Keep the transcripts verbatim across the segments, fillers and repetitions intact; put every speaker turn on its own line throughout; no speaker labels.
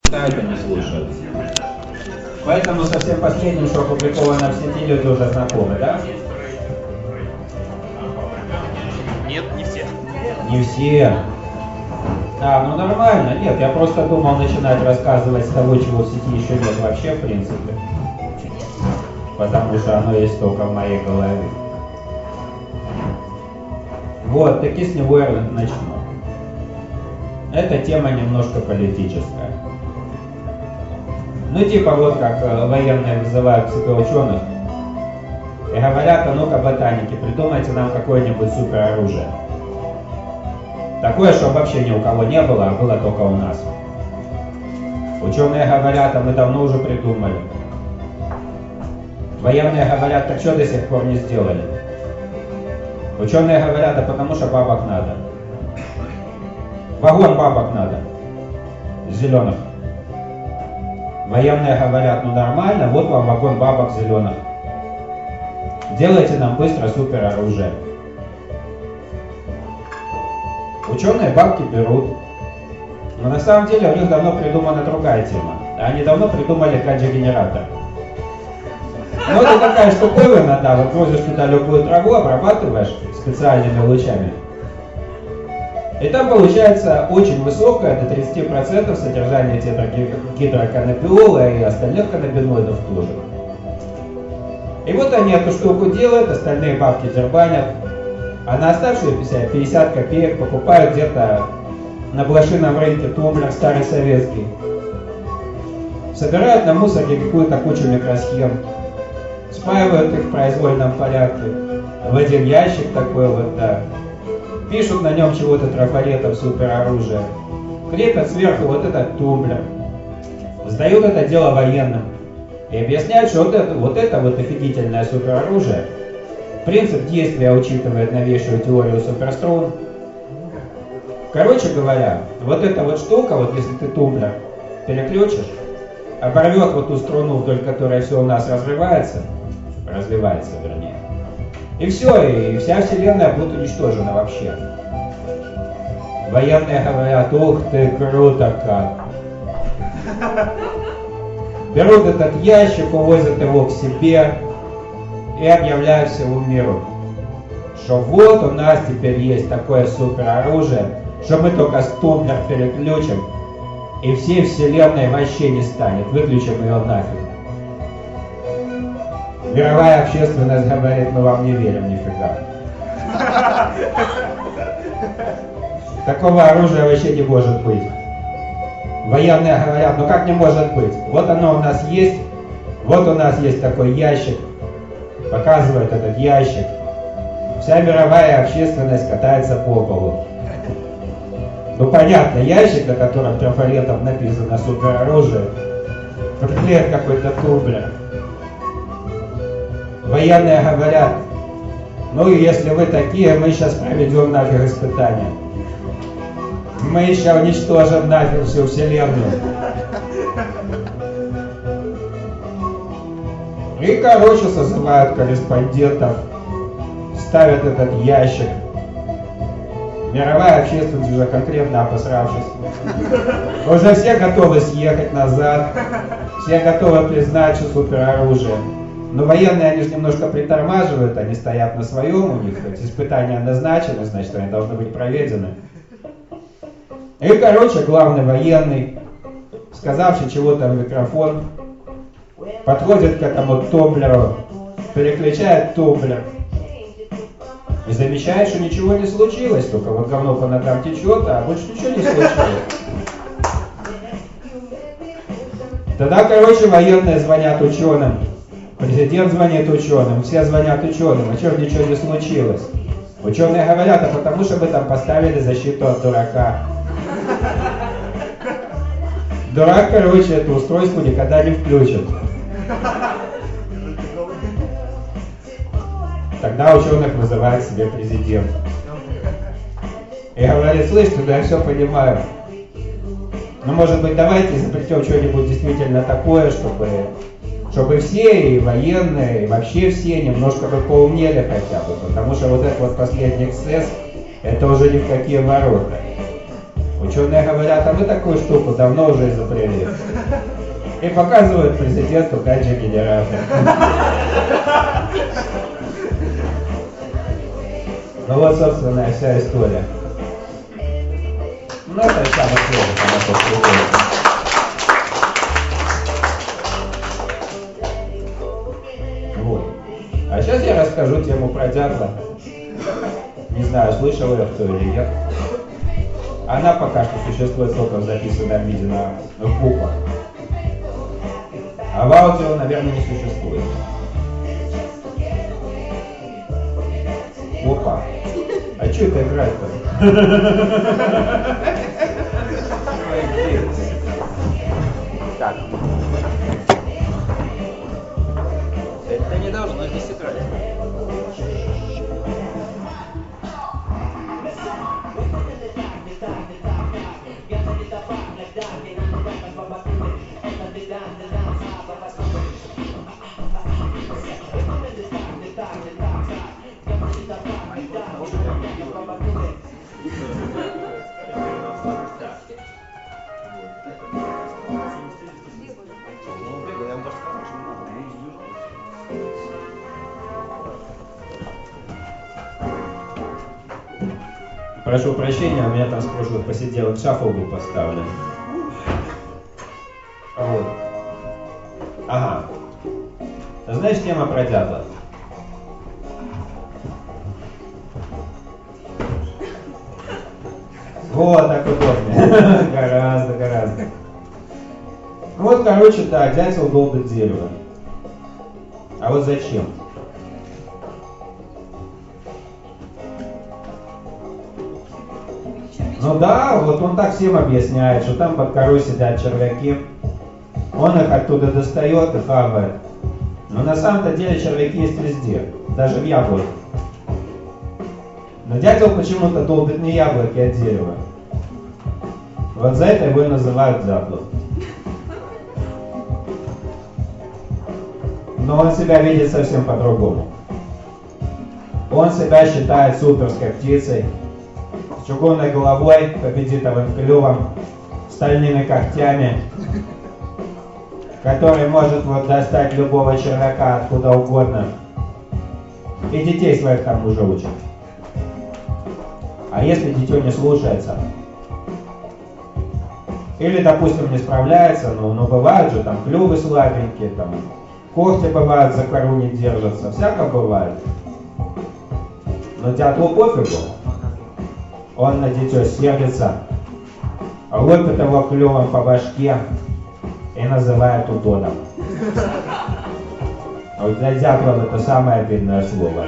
читают и не слушают. Поэтому совсем последним, что опубликовано в сети, люди уже знакомы, да?
Нет, не все.
Не все. А, ну нормально. Нет, я просто думал начинать рассказывать с того, чего в сети еще нет вообще, в принципе. Потому что оно есть только в моей голове. Вот, таки с него я начну. Эта тема немножко политическая. Ну типа вот как военные вызывают к себе ученых и говорят: а ну-ка, ботаники, придумайте нам какое-нибудь супероружие. Такое, что вообще ни у кого не было, а было только у нас. Ученые говорят: а мы давно уже придумали. Военные говорят: так что до сих пор не сделали? Ученые говорят: а потому что бабок надо. Вагон бабок надо. Зеленых. Военные говорят: ну нормально, вот вам вагон бабок зеленых. Делайте нам быстро супероружие. Ученые бабки берут. Но на самом деле у них давно придумана другая тема. Они давно придумали каджи-генератор. Ну это такая штуковина, да, вот возишь туда любую траву, обрабатываешь специальными лучами. И там получается очень высокое, до тридцати процентов содержание тетрагидроканнабиола и остальных каннабиноидов тоже. И вот они эту штуку делают, остальные бабки дербанят, а на оставшиеся пятьдесят копеек покупают где-то на блошином рынке тумблер старый советский. Собирают на мусорке какую-то кучу микросхем, спаивают их в произвольном порядке в один ящик такой вот, да. Пишут на нем чего-то трафаретов супероружие, крепят сверху вот этот тумблер, сдают это дело военным и объясняют, что вот это вот, это вот офигительное супероружие, принцип действия учитывает новейшую теорию суперструн. Короче говоря, вот эта вот штука, вот если ты тумблер переключишь, оборвет вот ту струну, вдоль которой все у нас разрывается, развивается вернее. И все, и вся вселенная будет уничтожена вообще. Военные говорят: ух ты, круто как. Берут этот ящик, увозят его к себе и объявляют всему миру, что вот у нас теперь есть такое супероружие, что мы только тумблер переключим, и всей вселенной вообще не станет, выключим ее нафиг. Мировая общественность говорит: мы вам не верим нифига. Такого оружия вообще не может быть. Военные говорят: ну как не может быть? Вот оно у нас есть, вот у нас есть такой ящик. Показывают этот ящик. Вся мировая общественность катается по полу. Ну понятно, ящик, на котором трафаретом написано супероружие, приклеит какой-то тумблер. Военные говорят: ну и если вы такие, мы сейчас проведем нафиг испытания. Мы еще уничтожим нафиг всю вселенную. И, короче, созывают корреспондентов, ставят этот ящик. Мировая общественность уже конкретно обосравшись. Уже все готовы съехать назад, все готовы признать, что супероружие. Но военные, они же немножко притормаживают, они стоят на своем, у них эти испытания назначены, значит, они должны быть проведены. И, короче, главный военный, сказавший чего-то в микрофон, подходит к этому тумблеру, переключает тумблер и замечает, что ничего не случилось, только вот говно по ногам течет, а больше ничего не случилось. Тогда, короче, военные звонят ученым. Президент звонит ученым, все звонят ученым, а что ничего не случилось? Ученые говорят: а потому что мы там поставили защиту от дурака. Дурак, короче, это устройство никогда не включит. Тогда ученых вызывает себе президент. И говорит: слышь, да я все понимаю. Ну, может быть, давайте изобретем что-нибудь действительно такое, чтобы... Чтобы все, и военные, и вообще все немножко бы поумнели хотя бы, потому что вот этот вот последний эксцесс, это уже ни в какие ворота. Ученые говорят, а мы такую штуку давно уже изобрели. И показывают президенту гаджет-генератор. Ну вот, собственно, и вся история. Ну, это самое сложное, вот. А сейчас я расскажу тему про дятла. Не знаю, слышал я кто или нет. Она пока что существует только в записанном виде на, в буквах. А в аудио, наверное, не существует. Опа. А что это играть-то?
Так. Это не должно здесь играть.
Прошу прощения, у меня там с прошлых посиделок шафл был поставлен. Вот. Ага. Знаешь, тема про дятла? Вот, так удобнее. Гораздо, гораздо. Ну вот, короче, да, дятел долбит дерево. А вот зачем? Ну да, вот он так всем объясняет, что там под корой сидят червяки. Он их оттуда достает и хавает. Но на самом-то деле червяки есть везде, даже в яблоках. Но дятел почему-то долбит не яблоки, а дерево. Вот за это его и называют дятлом. Но он себя видит совсем по-другому. Он себя считает суперской птицей, с чугунной головой, аппетитовым клювом, стальными когтями, который может вот достать любого червяка откуда угодно. И детей своих там уже учат. А если дитё не слушается? Или, допустим, не справляется, ну, ну бывают же там клювы слабенькие, там, когти бывают, за кору не держатся, всяко бывает. Но дятлу пофигу. Он на дитё сердится, лупит его клювом по башке и называет удодом. Вот для дятлов это самое обидное слово.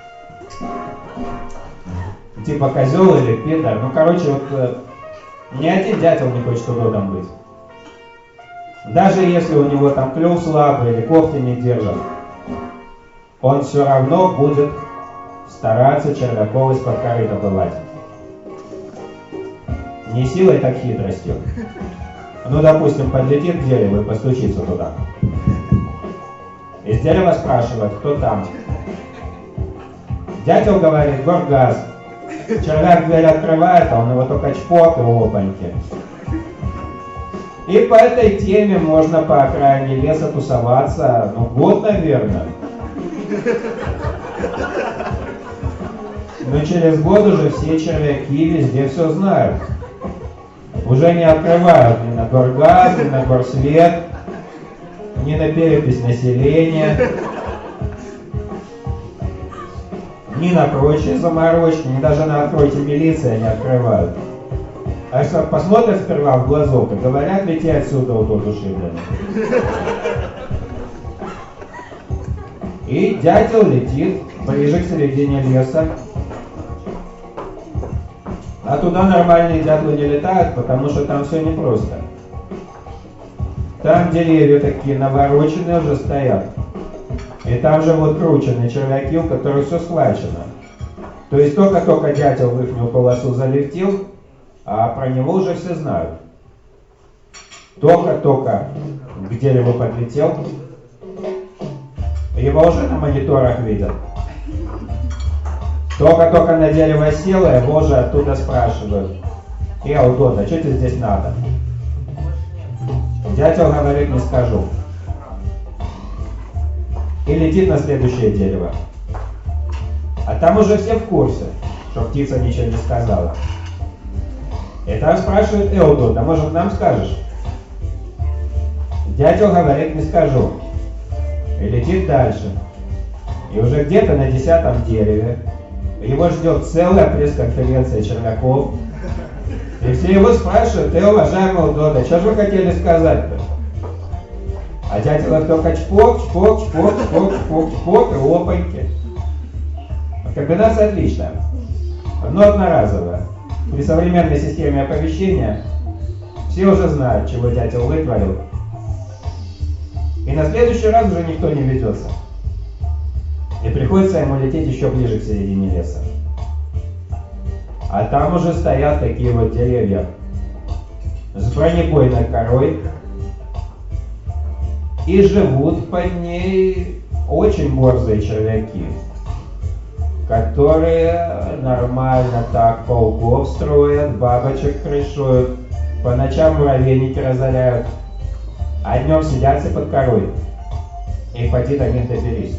Типа козел или пидор. Ну, короче, вот э, ни один дятел не хочет удодом быть. Даже если у него там клюв слабый или когти не держат, он все равно будет стараться червяков из-под коры добывать. Не силой, так хитростью. Ну, допустим, подлетит к дереву и постучится туда. Из дерева спрашивает, кто там. Дятел говорит, горгаз. Червяк дверь открывает, а он его только чпок и опаньки. И по этой теме можно по окраине леса тусоваться, ну, год, наверное. Но через год уже все червяки везде все знают. Уже не открывают ни на горгаз, ни на горсвет, ни на перепись населения, ни на прочие заморочки, ни даже на «откройте милиция» не открывают. А что посмотрят сперва в глазок и говорят, лети отсюда, удод ушибленный. И дятел летит ближе к середине леса. А туда нормальные дятлы не летают, потому что там все непросто. Там деревья такие навороченные уже стоят. И там же вот крученые червяки, у которых все схвачено. То есть только-только дятел в ихнюю полосу залетел, а про него уже все знают. Только-только к дереву подлетел, его уже на мониторах видят. Только-только на дерево сел, его уже оттуда спрашивают. Эудот, а что тебе здесь надо? Дятел говорит, не скажу. И летит на следующее дерево. А там уже все в курсе, что птица ничего не сказала. И там спрашивает Эудот, а может нам скажешь? Дятел говорит, не скажу. И летит дальше. И уже где-то на десятом дереве его ждет целая пресс-конференция червяков. И все его спрашивают, ты, уважаемый Эудот, а что же вы хотели сказать-то? А дятел их только чпок, чпок, чпок, чпок, чпок, чпок и опаньки. Комбинация отличная, но одноразовая. При современной системе оповещения все уже знают, чего дятел вытворил. И на следующий раз уже никто не ведется. И приходится ему лететь еще ближе к середине леса. А там уже стоят такие вот деревья с бронебойной корой. И живут под ней очень борзые червяки, которые нормально так пауков строят, бабочек крышуют, по ночам муравейники разоряют, а днем сидят все под корой. И поди до них доберись.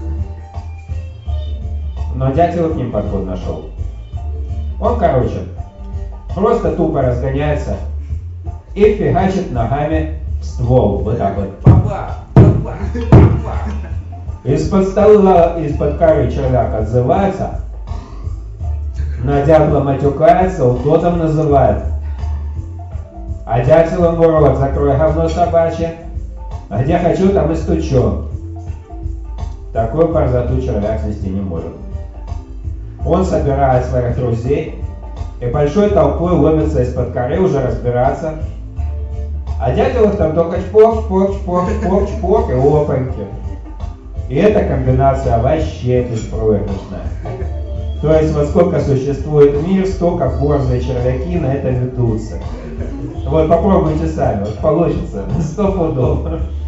Но дятел к ним подход нашел. Он, короче, просто тупо разгоняется и фигачит ногами в ствол. Вот так вот. Папа! Папа! Папа! Из-под стола, из-под коры червяк отзывается, на дятла матюкается, удотом называет. А дятел ему рот, закрой, говно собачье, а где хочу, там и стучу. Такую борзоту червяк снести не может. Он собирает своих друзей и большой толпой ломится из-под коры уже разбираться. А дятел их там только чпок, чпок, чпок, чпок, чпок и опаньки. И эта комбинация вообще беспроигрышная. То есть вот сколько существует мир, столько борзые червяки на это ведутся. Вот попробуйте сами, вот получится, сто пудов.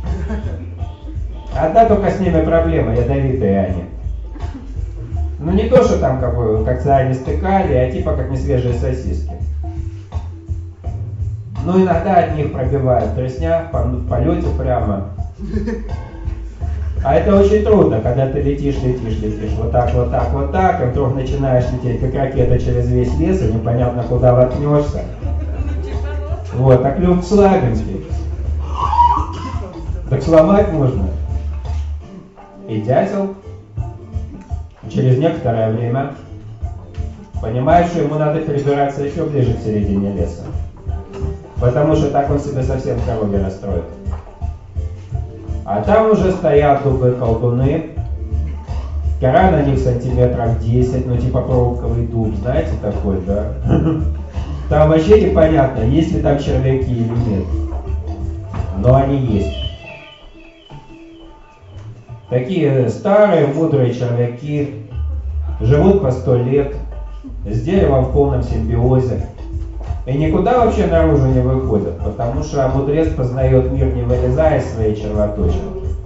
Одна только с ними проблема, ядовитые они. Ну не то, что там как бы, как цианистый калий, а типа как несвежие сосиски. Ну иногда от них пробивает тресня в полете прямо. А это очень трудно, когда ты летишь, летишь, летишь, вот так, вот так, вот так, и вдруг начинаешь лететь, как ракета через весь лес, и непонятно, куда воткнешься. Вот, так люк слабенький. Так сломать можно. И дятел через некоторое время понимает, что ему надо перебираться еще ближе к середине леса. Потому что так он себе совсем дороги расстроит. А там уже стоят дубы-колдуны. Кора на них сантиметров десять, ну типа пробковый дуб, знаете такой, да? Там вообще непонятно, есть ли там червяки или нет. Но они есть. Такие старые, мудрые червяки живут по сто лет, с деревом в полном симбиозе. И никуда вообще наружу не выходят, потому что мудрец познает мир, не вылезая из своей червоточины.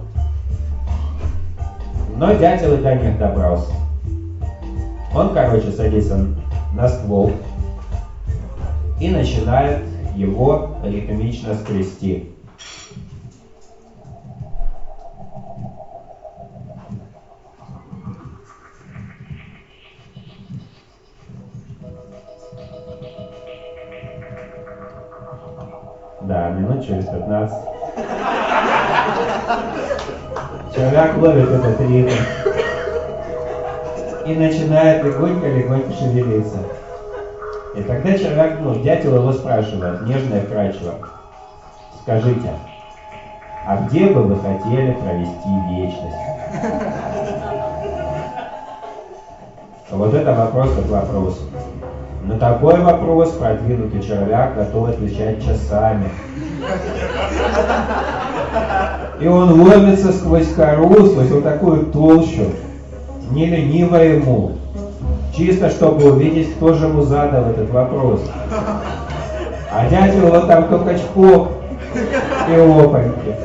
Но дятел и до них добрался. Он, короче, садится на ствол и начинает его ритмично скрести. Да, минут через пятнадцать. Червяк ловит этот ритм и начинает легонько-легонько шевелиться. И тогда червяк, ну, дятел его спрашивает, нежно и вкрадчиво: скажите, а где бы вы хотели провести вечность? Вот это вопрос к вопросу. На такой вопрос продвинутый червяк готов отвечать часами. И он ломится сквозь кору, сквозь вот такую толщу, не лениво ему, чисто чтобы увидеть, кто же ему задал этот вопрос. А дятел вот там только чпок и опаньки.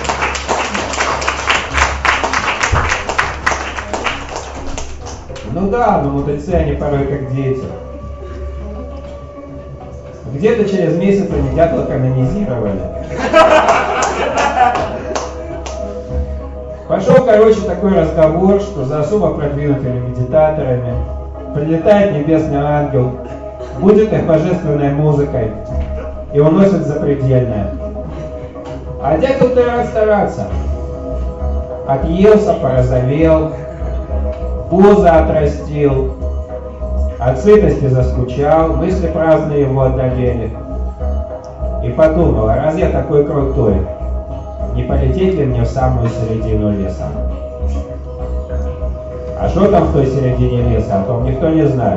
Ну да, но мудрецы они порой как дети. Где-то через месяц они дятла канонизировали. Пошел, короче, такой разговор, что за особо продвинутыми медитаторами прилетает небесный ангел, будет их божественной музыкой и уносит запредельное. А дятел-то рад стараться. Отъелся, порозовел, пузо отрастил, от сытости заскучал, мысли праздные его одолели. И подумал, а раз я такой крутой, не полететь ли мне в самую середину леса? А что там в той середине леса, о том никто не знает.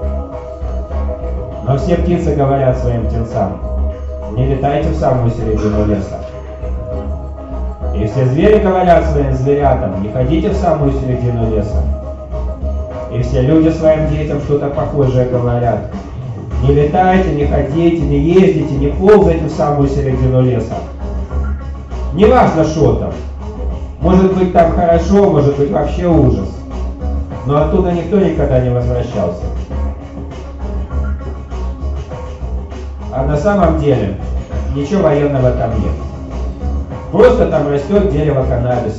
Но все птицы говорят своим птенцам, не летайте в самую середину леса. И все звери говорят своим зверятам, не ходите в самую середину леса. И все люди своим детям что-то похожее говорят. Не летайте, не ходите, не ездите, не ползайте в самую середину леса. Не важно, что там. Может быть там хорошо, может быть вообще ужас. Но оттуда никто никогда не возвращался. А на самом деле ничего военного там нет. Просто там растет дерево каннабиса.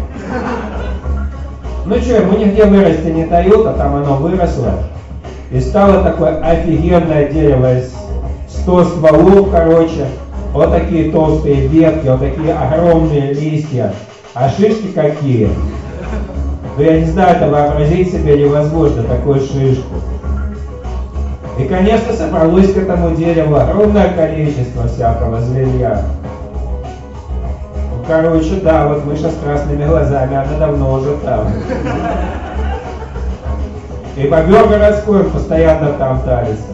Ну что, ему нигде вырасти не дают, а там оно выросло. И стало такое офигенное дерево из сто стволов, короче. Вот такие толстые ветки, вот такие огромные листья. А шишки какие? Ну я не знаю, это вообразить себе невозможно, такую шишку. И, конечно, собралось к этому дереву огромное количество всякого зверья. Ну, короче, да, вот мыша с красными глазами, она давно уже там. И бобер городской постоянно там тарится.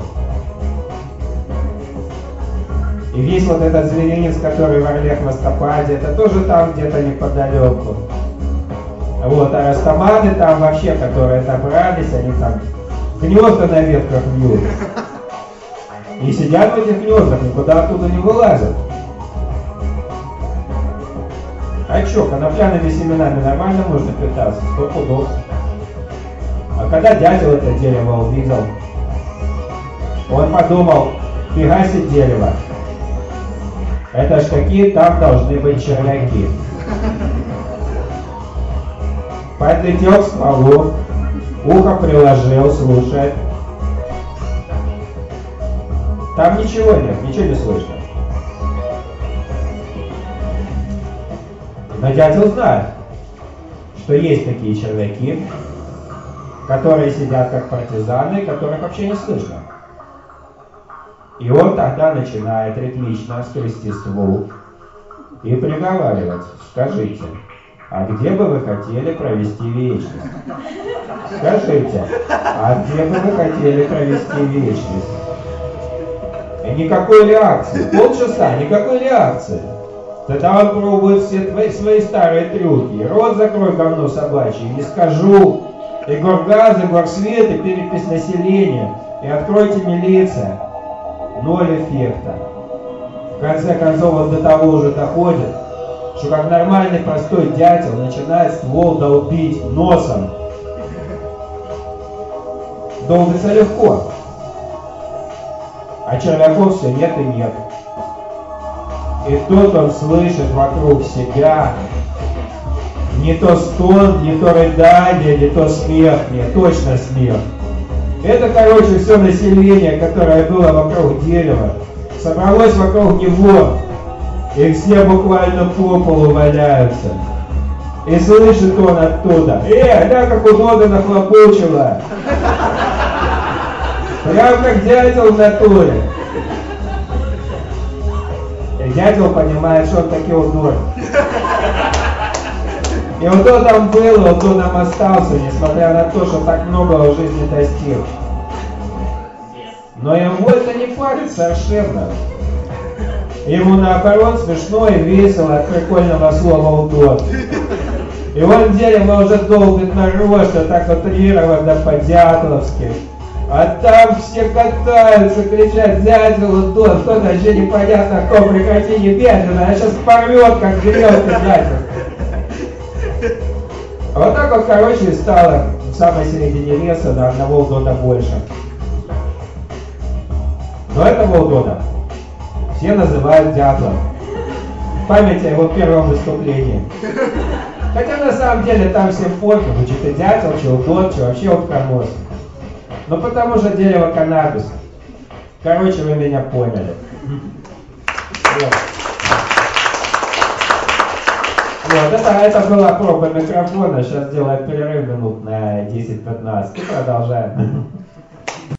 И весь вот этот зверинец, который в Орле-Хвостопаде, это тоже там где-то неподалеку. Вот, а растаманы там вообще, которые добрались, они там гнезда на ветках вьют. И сидят в этих гнездах, никуда оттуда не вылазят. А чё, конопляными семенами нормально можно питаться? Сто пудов. А когда дятел это дерево увидел, он подумал, фига себе дерево. Это ж какие там должны быть червяки. Подлетел к стволу, ухо приложил, слушает. Там ничего нет, ничего не слышно. Но дятел знает, что есть такие червяки, которые сидят как партизаны, которых вообще не слышно. И он тогда начинает ритмично скрести ствол и приговаривать: скажите, а где бы вы хотели провести вечность? Скажите, а где бы вы хотели провести вечность? И никакой реакции. Полчаса, никакой реакции. Тогда он пробует все твои, свои старые трюки. Рот закрой, говно собачье, не скажу. И горгаз, и горсвет, и перепись населения. И откройте милиция. Ноль эффекта. В конце концов он до того уже доходит, что как нормальный простой дятел начинает ствол долбить носом. Долбится легко. А червяков все нет и нет. И тут он слышит вокруг себя не то стон, не то рыдание, не то смех, нет, точно смех. Это, короче, все население, которое было вокруг дерева, собралось вокруг него, и все буквально по полу валяются. И слышит он оттуда: «Э, да, как удобно нахлопучило!» Прям как дятел в натуре. И дятел понимает, что он таки удобен. И вот он там был, вот он там остался, несмотря на то, что так многого в жизни достиг. Но ему это не парит совершенно. Ему наоборот смешно и весело от прикольного слова «удобно». И он дерево уже долбит нарочно, так утрированно по-дятловски. А там все катаются, кричат: «Дятел, удобно!» Кто-то вообще непонятно, кто, прекрати немедленно, а сейчас порвет, как деревка дятел. А вот так вот, короче, стало в самой середине леса на одного удода больше. Но этого удода все называют дятлом. В память о его первом выступлении. Хотя на самом деле там всем пофигу, что ты дятел, что удод, что вообще утконос. Но потому что дерево каннабис. Короче, вы меня поняли. Вот. Вот, это, это была проба микрофона. Сейчас сделаем перерыв минут на десять-пятнадцать и продолжаем.